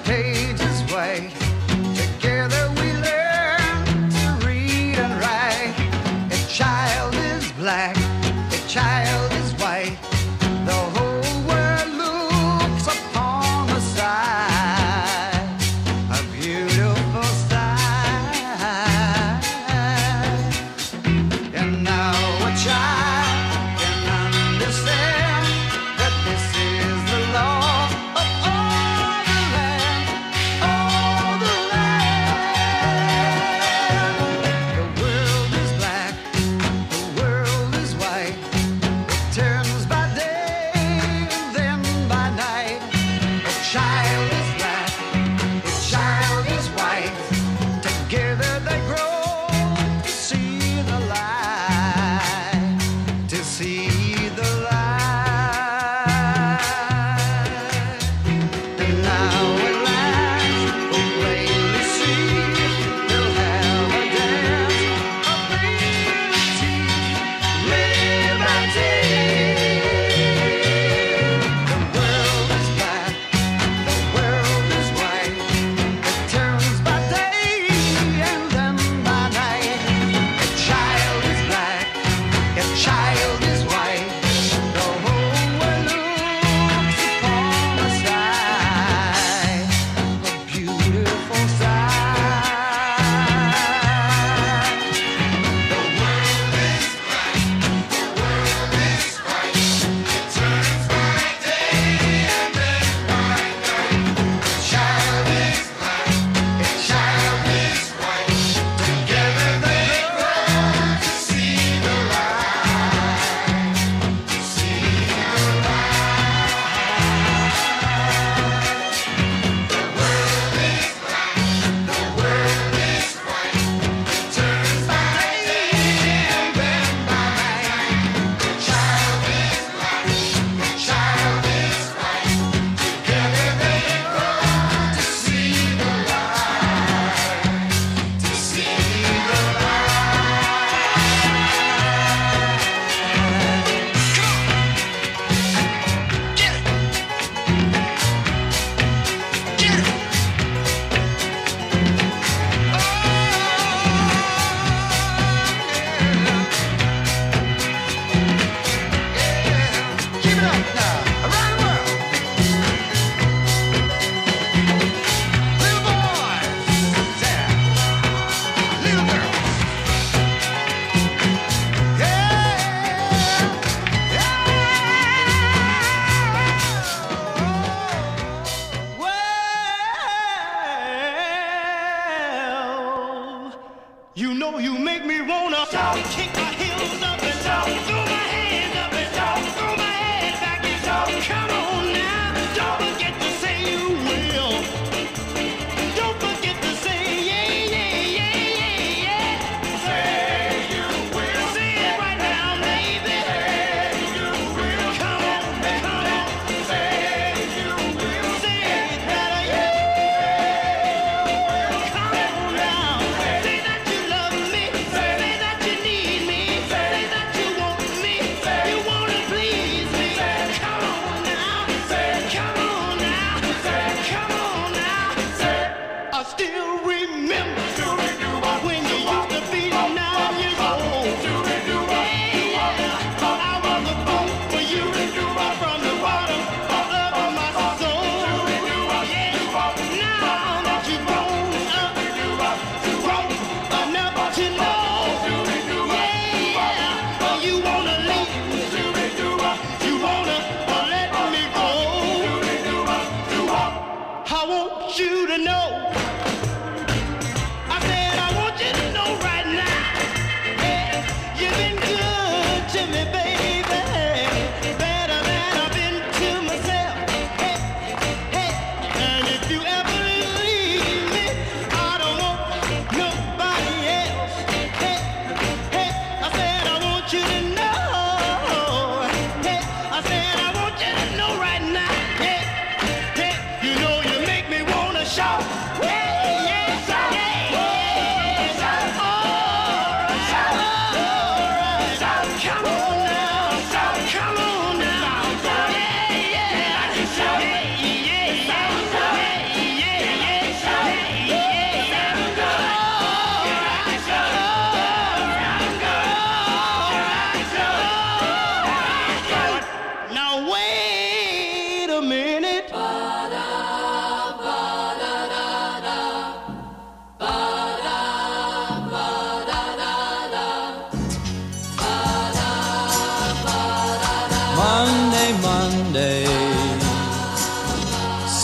pages white. Together we learn to read and write. A child is black, a child is white. The whole world looks upon the sight, a beautiful sight. And now a child can understand that this is the law of all the land, all the land. The world is black, the world is white. It turns by day and then by night. A child is black, a child is white. Together they grow to see the light, to see the light. And now at last we'll plainly see they'll have a dance of liberty, liberty. The world is black, the world is white. It turns by day and then by night. A child is black, a child is white. The whole world looks upon the sight, a beautiful sight. The world is black, the world is white. It turns by day and then by night. A child is black, a child is white. Together they grow to see the light, to see the light. The world is black, the world is white. It turns by day and then by night. The child is black, the child is white. Together they grow to see the light, to see the Keep it up now, around the world. Little boys, yeah. Little girls, well, you know you make me wanna shout, kick my heels up and shout, throw my hands up and shout, throw my head back and shout. Come on now, don't forget to say you will. Don't forget to say yeah, yeah, yeah, yeah, yeah. Say you will. Say it right now, baby. Say you will. Come on, come on. Say you will. Say it better, yeah. Come on now. Say that you love me. Say that you need me. Say that you want me. You wanna please me. Come on now. Come on now. Come on now. I still remember when you used to be 9 years old. Yeah, I was a fool for you from the bottom of my soul. Yeah, now that you've grown up enough to know, yeah, you wanna leave, you wanna let me go. I want you to know. I said I want you to know right now. Yeah, you've been good to me, baby. Better than I've been to myself. Hey, hey, and if you ever leave me, I don't want nobody else. Hey, hey, I said I want you to know. Hey, I said I want you to know right now. Hey, hey, you know you make me wanna shout. Hey, yeah.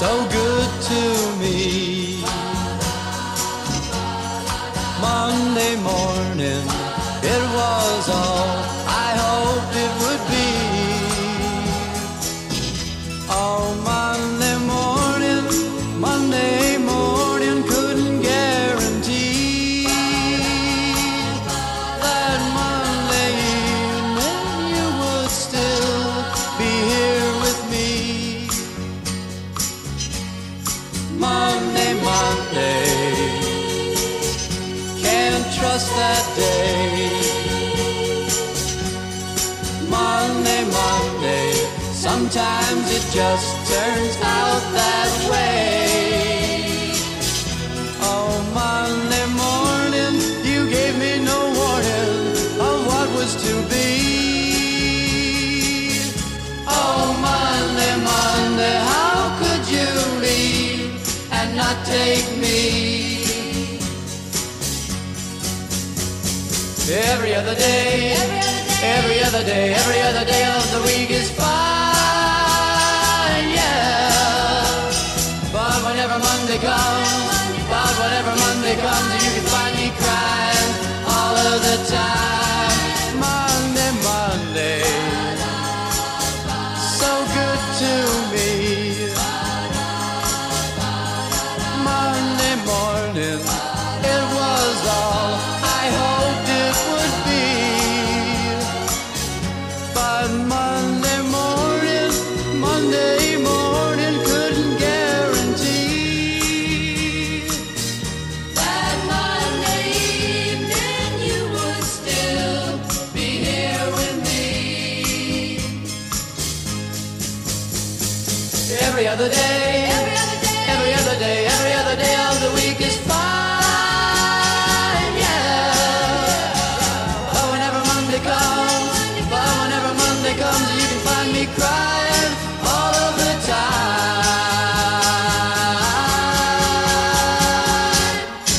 so good to me. Monday morning, it was all I hoped it would be. Oh, Monday morning couldn't guarantee that Monday evening you would still be here with me. Monday, can't trust that day. Monday, sometimes it just turns out that way. Oh, Monday morning, you gave me no warning of what was to be. Oh, Monday, how could you leave and not take me? Every other day, every other day, every other day of the week is fine, yeah. But whenever Monday comes, you can find me crying all of the time. Monday, so good to me. Monday morning, it was all I hoped it would be. But Monday morning couldn't guarantee that Monday evening you would still be here with me. Every other day, every other day of the week is fine, yeah. But whenever Monday comes, you can find me crying all of the time.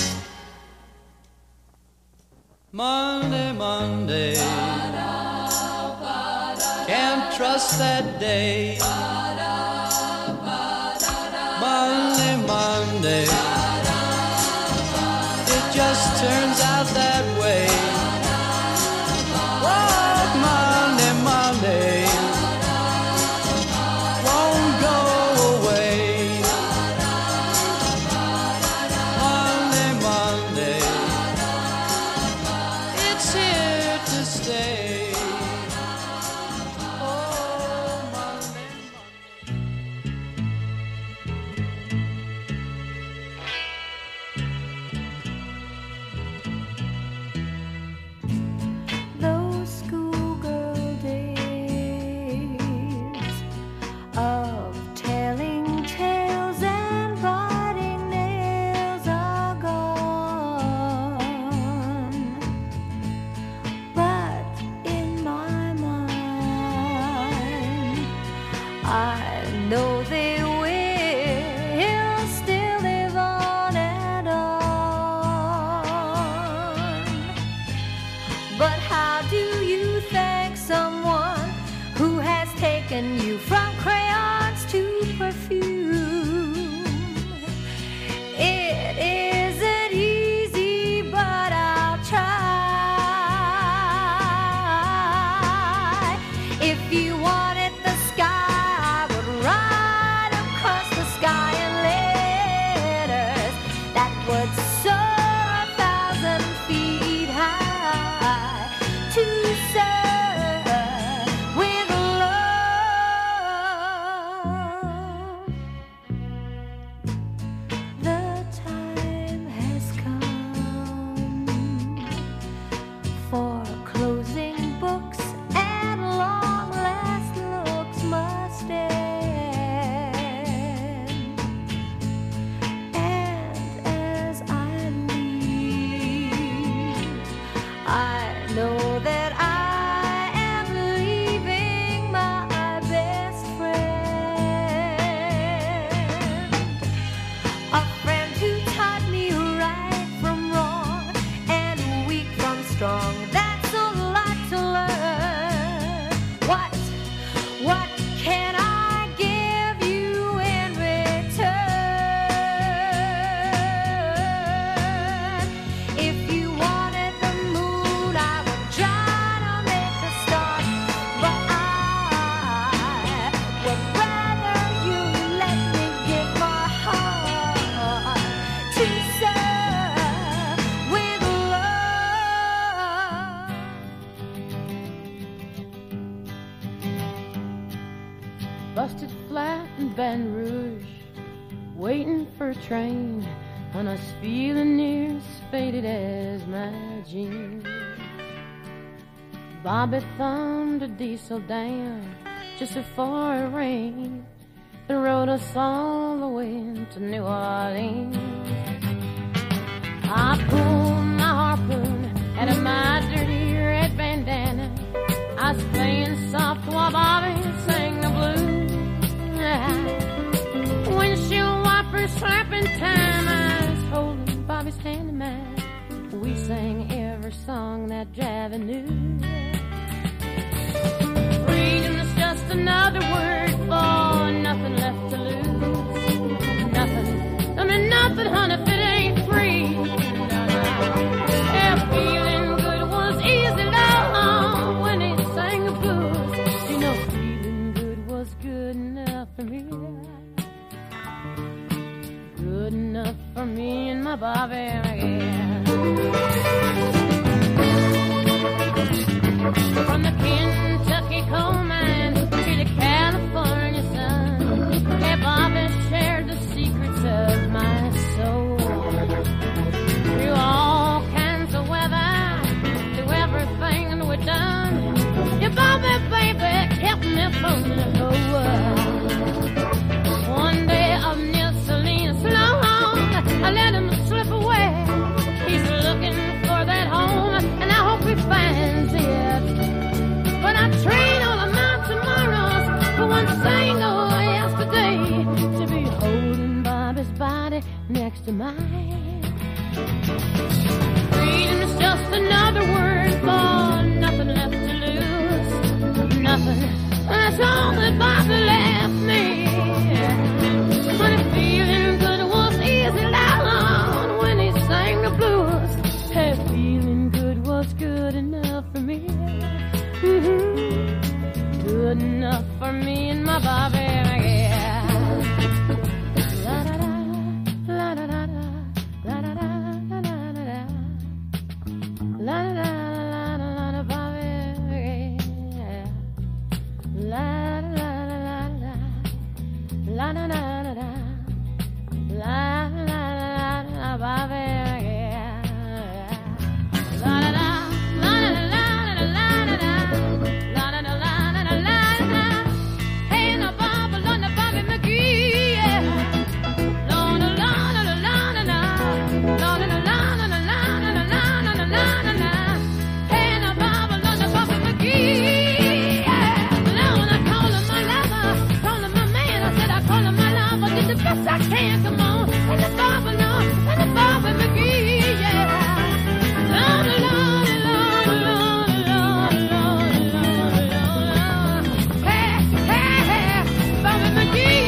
Monday, can't trust that day. Monday, it just turns out that way. Oh, Monday, won't go away. Monday, it's here to stay. Oh, Monday. waiting for a train, and I was feeling near as faded as my jeans. Bobby thumbed a diesel down just before it rained and rode us all the way to New Orleans. I pulled my harpoon out of my dirty red bandana. I was playing soft while Bobby sang the blues. Windshield wipers slapping time, I was holding Bobby's hand in mine. We sang every song that Javi knew. Freedom is just another word for nothing left to lose. Nothing, I mean nothing, honey, if it ain't free. Yeah, feeling good was easy, love, when he sang the blues. You know, feeling good was good enough for me. Good enough for me and my Bobby, yeah. From the Kentucky coal mine to the California sun, yeah, Bobby shared the secrets of my soul. Through all kinds of weather, through everything that we've done, yeah, Bobby, baby, kept me from the whole world. One day up near Salinas, I let him slip away. He's looking for that home, and I hope he finds it. But I trade all of my tomorrows for one single yesterday, to be holding Bobby's body next to mine. Freedom is just another word for nothing left to lose. Nothing, that's all that Bobby left me. But feeling good was easy loud when he sang the blues. Hey, feeling good was good enough for me. Good enough for me and my Bobby, yeah. La da da, la da da da, la da da, la da da da, la da da, la da Bobby, yeah. La da da la da, la da da da, la da da Bobby, yeah. La da da, la da da la da la da da. I can't come on, and the Bobby, no, and the Bobby McGee, yeah. Lord, Lord, Lord, Lord, Lord, Lord, Lord, Lord. Hey, hey, hey, Bobby McGee,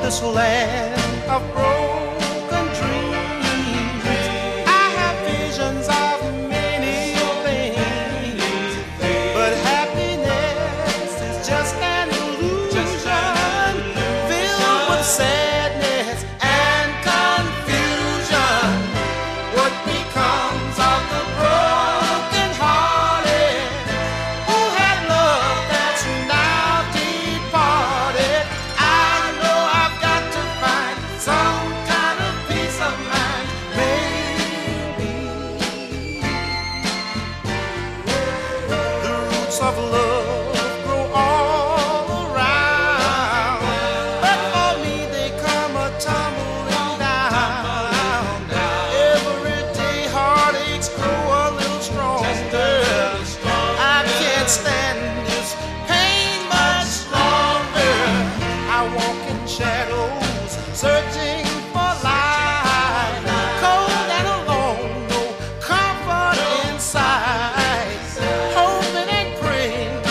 this land of broken dreams. I have visions of many things, but happiness is just an illusion filled with sadness and confusion. What becomes of the broken hearted who had love that's now departed? I know I've got to find some kind of peace of mind. Maybe the roots of love grow all around, but for me they come a tumbling down. Every day heartaches grow a little stronger. I can't stand this pain much longer. I walk in shadows, searching for light, cold and alone, no comfort inside, hoping and praying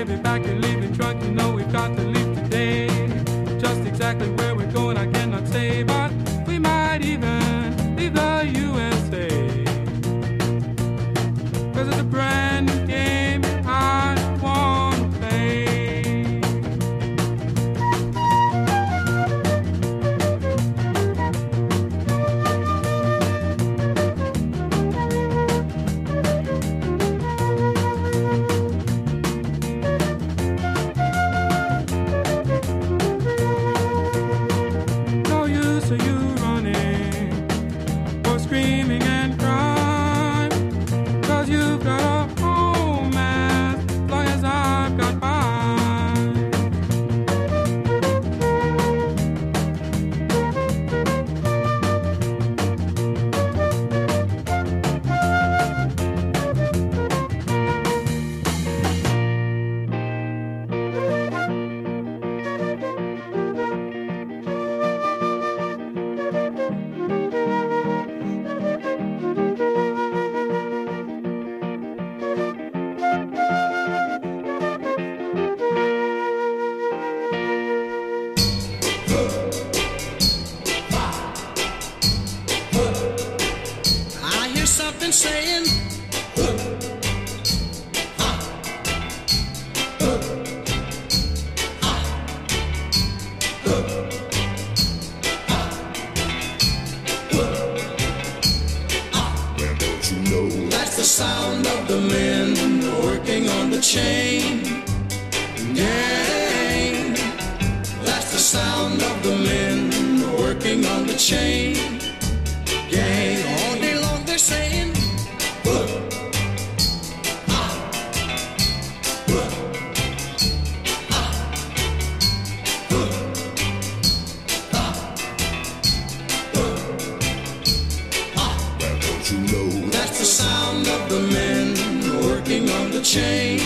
baby, back your leaving trunk. You know we've got to leave today. Just exactly where we're going, I cannot say, but we might even leave the USA. 'Cause it's a brand new game I wanna play. No use of you running or screaming and crying, 'cause you've got a home as long as I've got mine. I hear something saying, that's the sound of the men working on the chain gang. That's the sound of the men working on the chain gang. All day long they're saying, that's the sound of the men working on the chain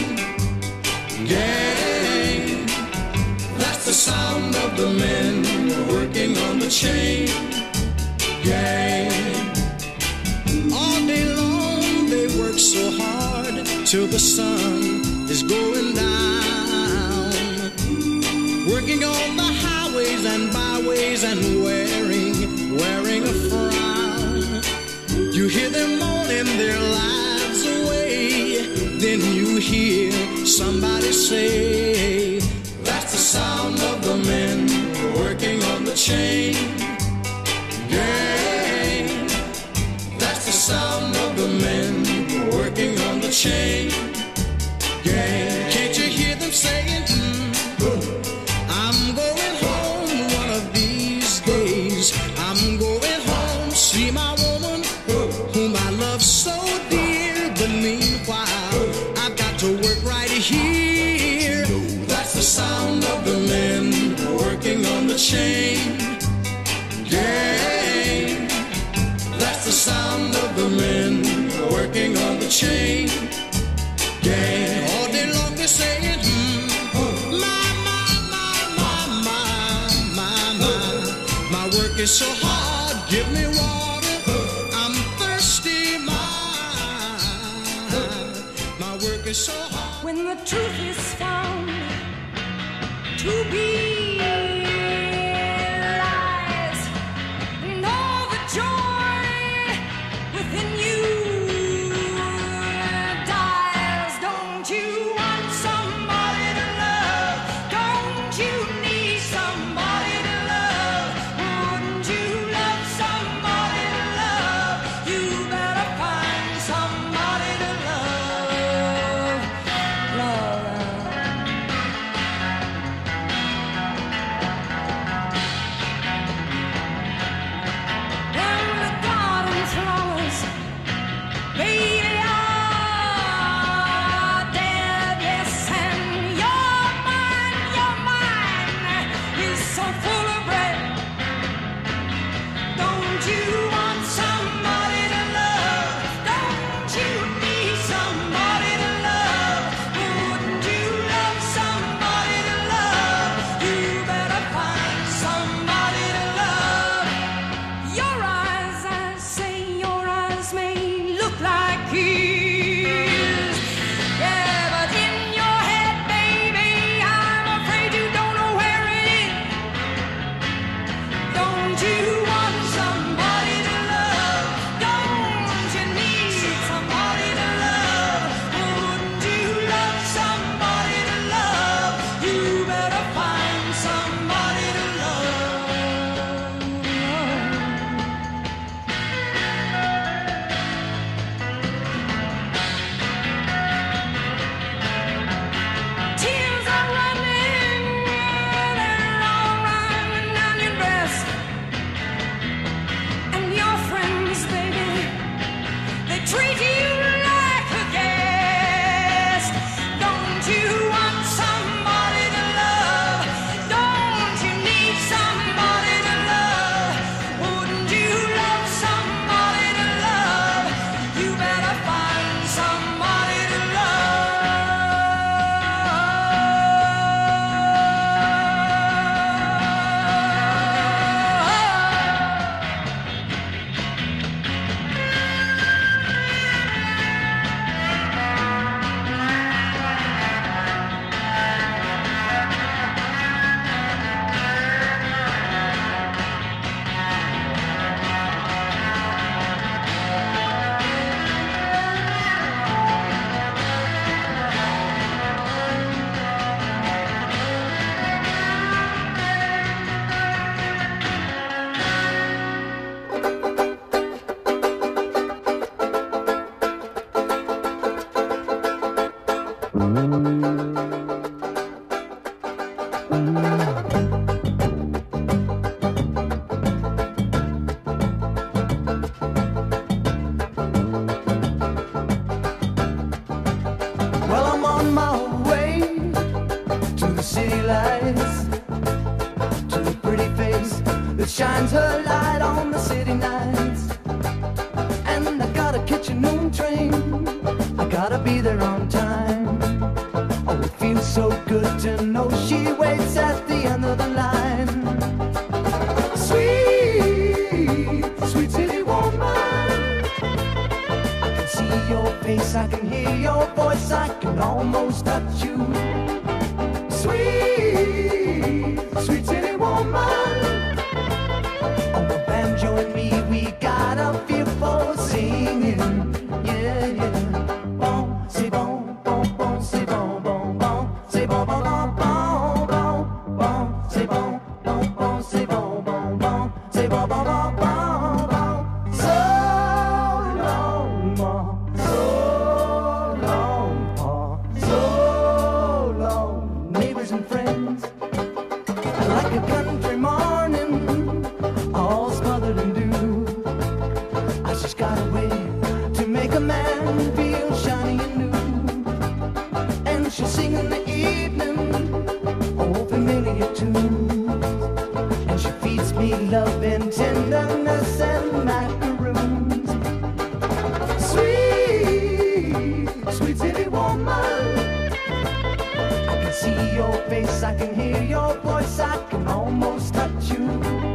gang. That's the sound of the men working on the chain gang. All day long they work so hard till the sun is going down, working on the highways and byways and wearing a frown. You hear them moaning their lives away, then you hear somebody say, that's the sound of the men working on the chain gang. That's the sound of the men working on the chain gang. Can't you hear them saying, I'm going home one of these days. I'm going home, see my woman whom I love so dear. But meanwhile, I've got to work right here. That's the sound of the men working on the chain gang. That's the sound of the men working on the chain gang. All day long they're saying, my work is so hard, give me water, I'm thirsty, my work is so hard. When the truth is found to be lies, and all the joy within you dies. Don't you want somebody to love? Don't you need somebody to love? Wouldn't you love somebody to love? You better find somebody to love. Love. Well, I'm on my way to the city lights, to the pretty face that shines her light on the city nights. And I gotta catch a noon train, I gotta be there on time. Oh, it feels so good to know she waits at the end of the line. Sweet, sweet city woman, I can see your face, I can hear your voice, I can almost touch you. Sweet, sweet city woman, on the banjo and me, we got a feel for singing. Yeah, yeah. Bon, c'est bon, bon, bon, c'est bon, bon, bon, c'est bon, bon, bon, bon, bon, bon, c'est bon, bon, bon, c'est bon, bon, bon, c'est bon, bon, bon, bon, bon. So long, ma, so long, pa, so long, neighbors and friends. Like a country morning, all smothered in dew. I just got a way to make a man feel shiny and new. And she'll sing in the evening, oh, familiar tunes. And she feeds me love and tenderness and macaroons. Sweet, sweet city woman, I can see your face, I can hear your voice, I can almost touch you.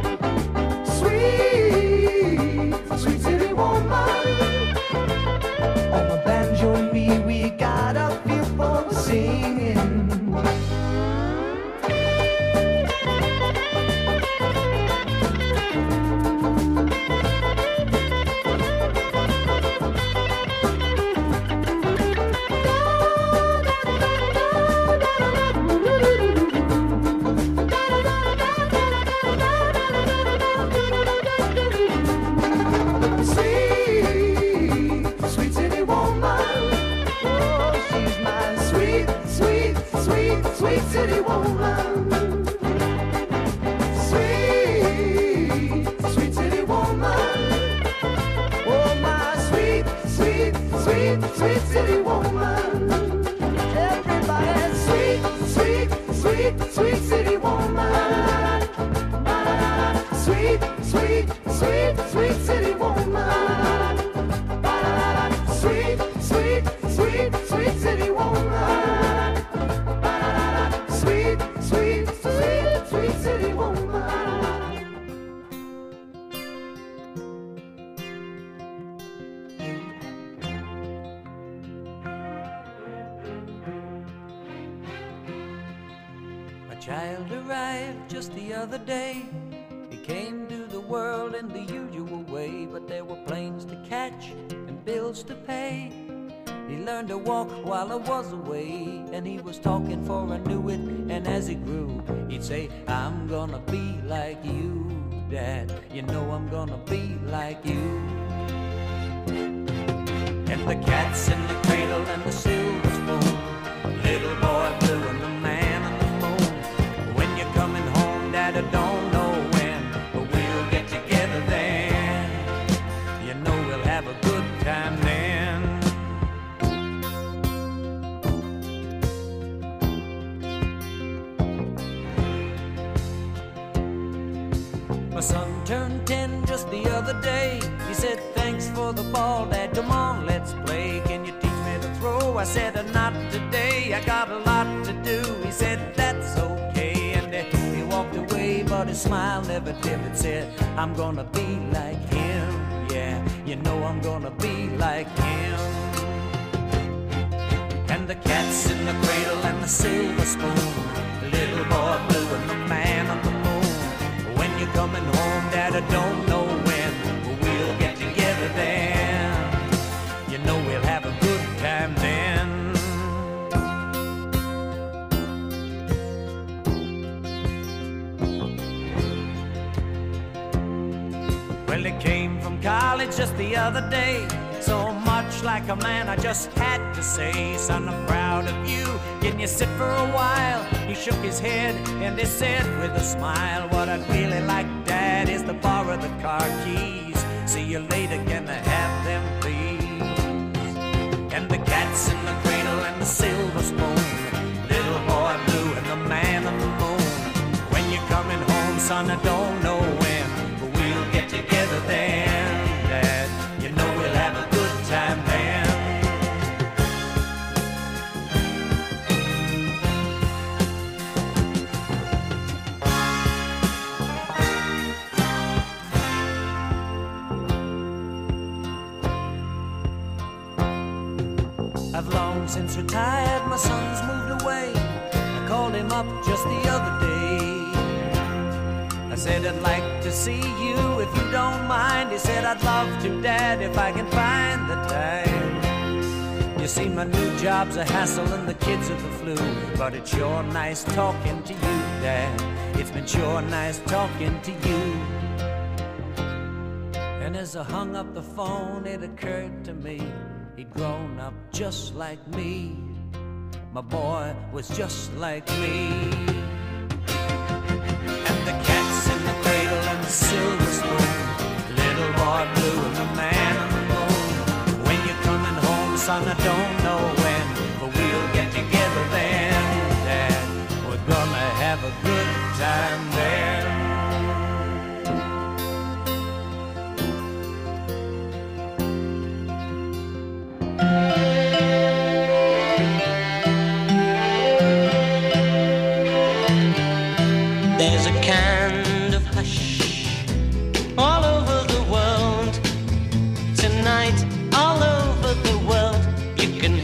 Sweet, sweet city woman, on the banjo and me, we got a feel for singing. City woman, sweet, sweet city woman, oh my sweet, sweet, sweet, sweet city woman. Everybody, sweet, sweet, sweet, sweet city woman, sweet, sweet, sweet, sweet city woman, sweet, sweet, sweet, sweet city woman. Sweet, sweet, sweet, sweet city woman. A child arrived just the other day. He came to the world in the usual way, but there were planes to catch and bills to pay. He learned to walk while I was away, and he was talking for I knew it. And as he grew, he'd say, I'm gonna be like you, Dad. You know I'm gonna be like you. And the cat's in the cradle and the silver spoon, little boy blue and the man on the moon. When you're coming home, Dad, I don't know when, but we'll get together then. You know we'll have a good time then. My son turned 10 just the other day. He said, thanks for the ball, Dad, come on, let's play. Can you teach me to throw? I said, not today, I got a lot to do. He said, that's okay, and he walked away, but his smile never dimmed. Said, I'm gonna be like him, yeah, you know I'm gonna be like him. And the cat's in the cradle and the silver spoon, the little boy blue and the man on the moon. When you're coming home, Dad, I don't know when, but we'll get together then. You know we'll have a good time then. Well, he came from college just the other day. So much like a man, I just had to say, son, I'm proud of you. Can you sit for a while? He shook his head and he said with a smile, what I'd really like, Dad, is to borrow the car keys. See you later, can I have them, please? And the cat's in the cradle and the silver spoon, little boy blue and the man on the moon. When you're coming home, son, I don't know when, but we'll get together then, Dad. You know we'll have a good time then. I've long since retired, my son's moved away. I called him up just the other day. I said, I'd like to see you if you don't mind. He said, I'd love to, Dad, if I can find the time. You see, my new job's a hassle and the kids are the flu, but it's sure nice talking to you, Dad. It's been sure nice talking to you. And as I hung up the phone, it occurred to me, he'd grown up just like me. My boy was just like me. And the cat's in the cradle and the silver spoon, little boy blue and the man on the moon. When you're coming home, son, I don't know when, but we'll get together then, Dad. We're gonna have a good time then. There's a kind of hush all over the world tonight, all over the world. You can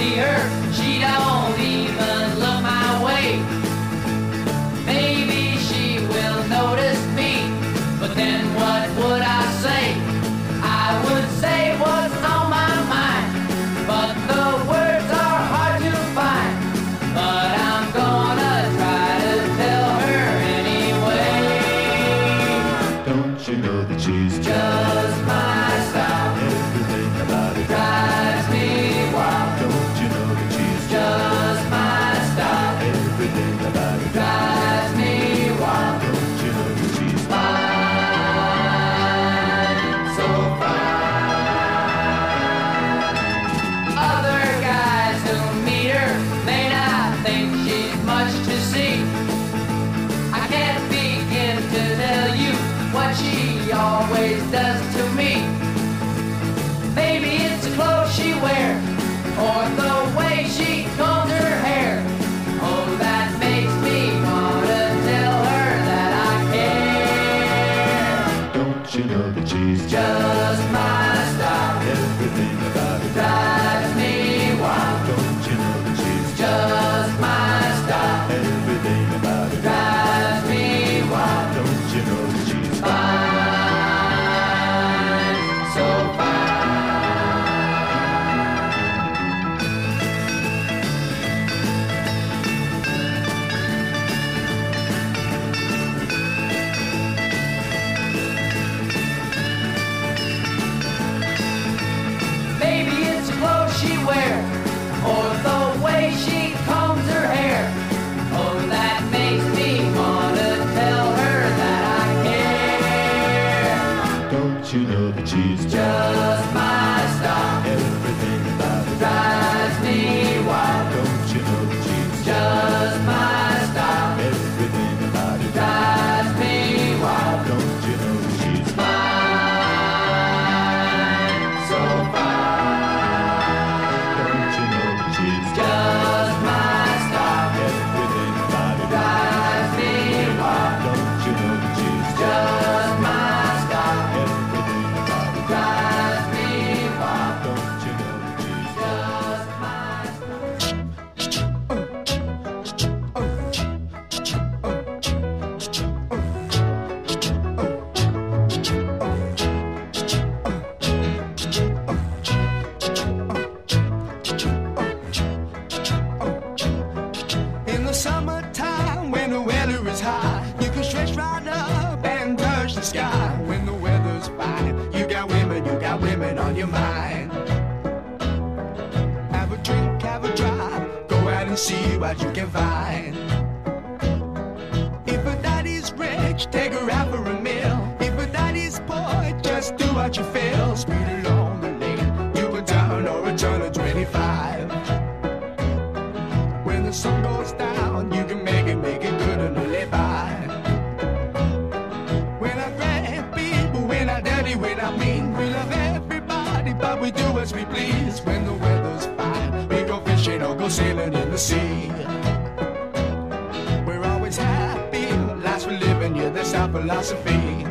see her, she don't even look my way. Maybe she will notice me, but then what would I say? I would say what's on my mind, but the words are hard to find. But I'm gonna try to tell her anyway. Don't you know that she's Just my style, everything about it? drives me wild. Don't you know that she's Just my style, everything about it? drives me wild. Don't you know that she's Fine, so fine. Other guys who meet her may not think she's much to see. I can't begin to tell you what she always does to me. Maybe it's the clothes she wears, or the way she combs her hair. Oh, that makes me wanna tell her that I care. Don't you know that she's Just my style, everything about it? drives me wild. Don't you know that she's Just my style, everything about it? drives me wild. Don't you know that she's Fine, so fine. Maybe it's the clothes she wears, or the way she combs her hair. Oh, that makes me wanna tell her that I care. Don't you know that she's Just my style, everything about it? drives me wild. Don't you know that she's Just my style, everything about it? drives me wild. Don't you know that she's Fine, so fine. Don't you know that she's Just my style, everything about it? drives me wild. Don't you know that she's Just my style, everything about it? drives me wild. Don't you know that she's Just my style. In the summertime, when the weather is high, you can stretch right up and touch the sky. When the weather's fine, you got women on your mind. Have a drink, have a drive, go out and see what you can find. If a daddy's rich, take her out for a meal. If a daddy's poor, just do what you feel. Speed along the lane, you can turn or a turn of 25. When the sun goes down, you can make it good and live by. We're not great people, we're not dirty, we're not mean. We love everybody, but we do as we please. When the weather's fine, we go fishing or go sailing in the sea. We're always happy, lives we're living, yeah, that's our philosophy.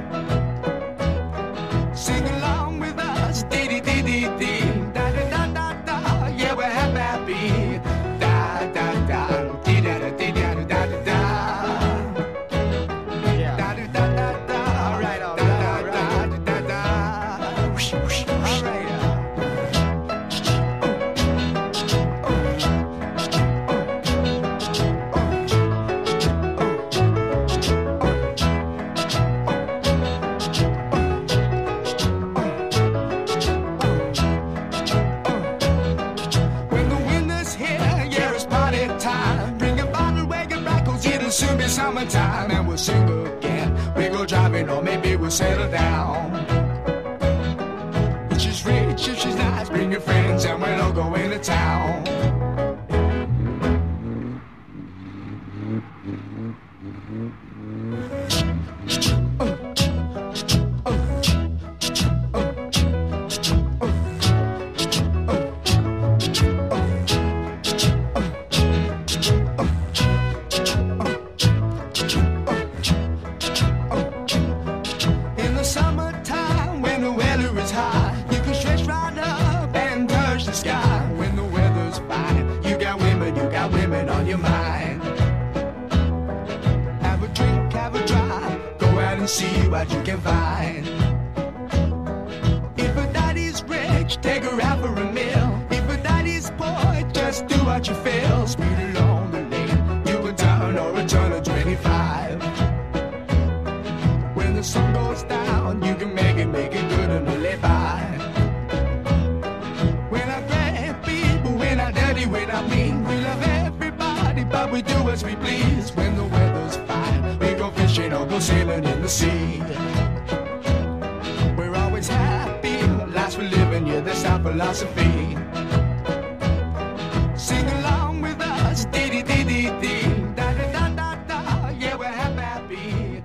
Sing along with us, dee-dee-dee-dee-dee, da-da-da-da-da, yeah, we're happy. Da-da-da, dee-da-da-dee-da-da-da-da. Da-da-da-da-da, all right, da-da-da-da-da. Whoosh, whoosh, whoosh. All right. When the winter's here, yeah, it's party time. Bring a bottle, wagon back, 'cause it'll soon be summertime. And we'll sing again. We go driving, or maybe we'll settle down. If she's rich, if she's nice, bring your friends, and we'll all go into town. In the summertime, what you can find. If a daddy's rich, take her out for a meal. If a daddy's poor, just do what you feel. Speed along the lane, you can turn or return to 25. When the sun goes down, you can make it good and live by. We're not great people, we're not dirty, we're not mean. We love everybody, but we do as we please. When the weather's fine, we go fishing or go sailing in the sea. We're always happy, lives we're living, yeah, that's our philosophy. Sing along with us, dee-dee-dee-dee-dee, da-da-da-da-da, yeah, we're happy.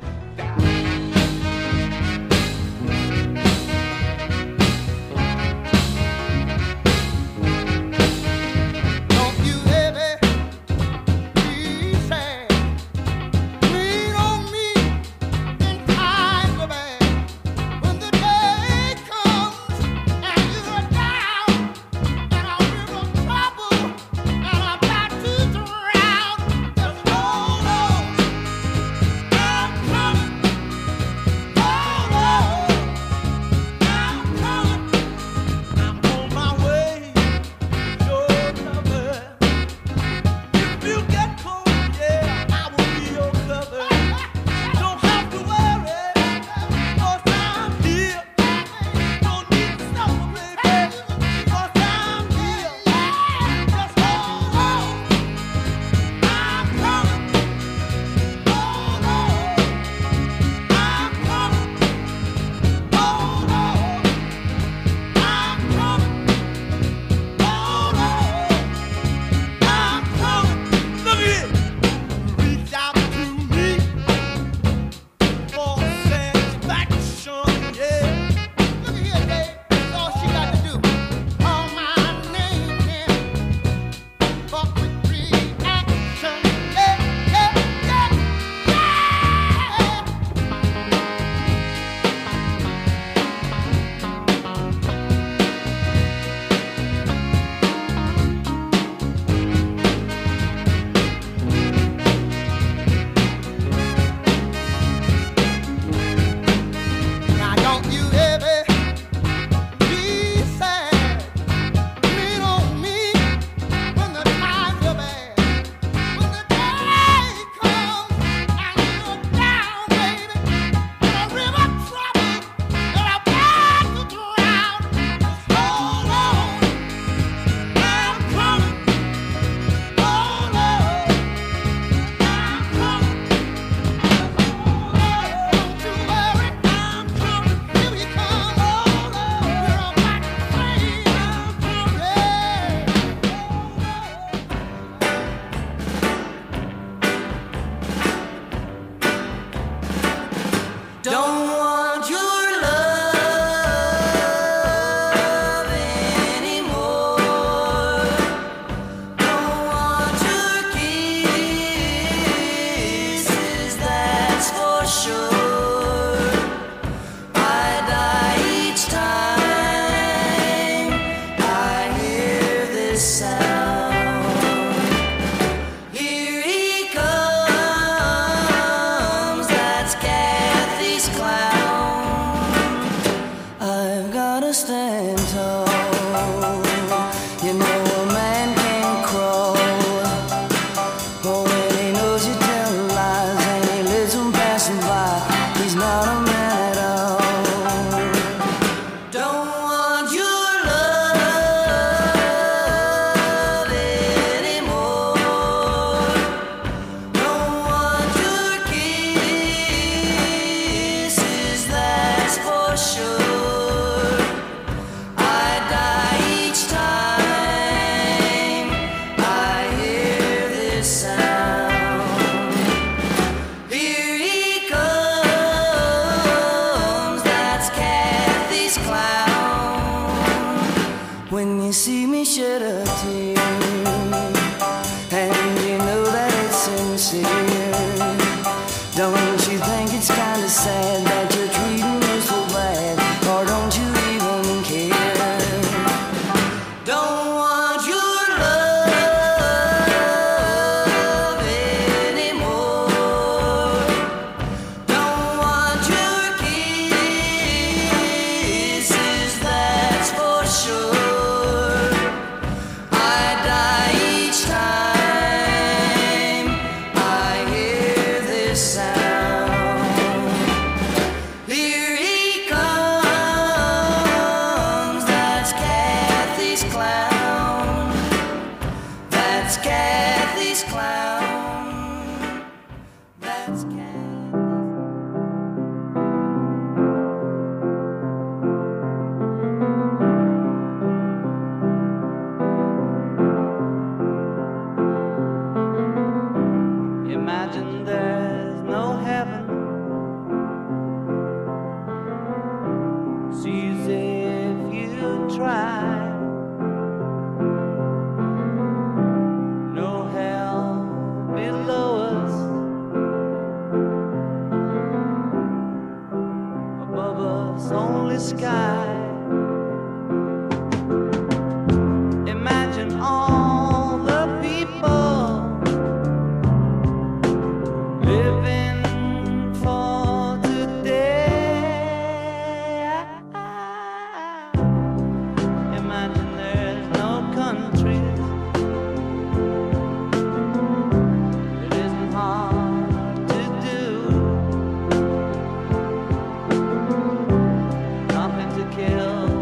Don't you ever be sad. Lean on me in times of bad. When the day comes and you're down and I'm in trouble and I'm about to drown, just hold on. I'm coming. Hold on. I'm coming. I'm on my way. Your cover. If you get cold, yeah, I will be your cover. Don't have to worry, 'cause I'm here. Don't need to suffer, baby, 'cause I'm here. Just hold on. I'm coming. Hold on. I'm coming. Hold on. I'm coming. Hold on. I'm coming. Look at it. Reach out to me for satisfaction, yeah. Look at here, babe. That's all she got to do. Call my name, yeah. For quick reaction, yeah, yeah, yeah, yeah. Now don't you ever be sad. Lean on me when the times are bad. When the day comes and you're down, baby, in a river trouble and I'm about to drown. Just hold on. I'm coming. Hold on. I'm coming. Don't you worry, I'm coming. Here you come, hold on. We're on my train. I'm coming. Don't want your love anymore. Don't want your kisses, that's for sure. I die each time I hear this sound. Here he comes, that's Kathy's clown. I've gotta stand tall. You know a man can't crawl. Oh, when he knows you tell lies and he lives on passing by, he's not a man at all. Don't want your love anymore. Don't want your kisses, that's for sure. I die each time I hear this sound. Here he comes, that's Kathy's clown. When you see me shed a tear, and you know that it's sincere, don't you think it's kinda sad that you're treating me so bad? Or don't you even care? Don't want your love anymore. Don't want your kiss. sky. Imagine all the people living for today. Imagine there's no countries. It isn't hard to do. Nothing to kill.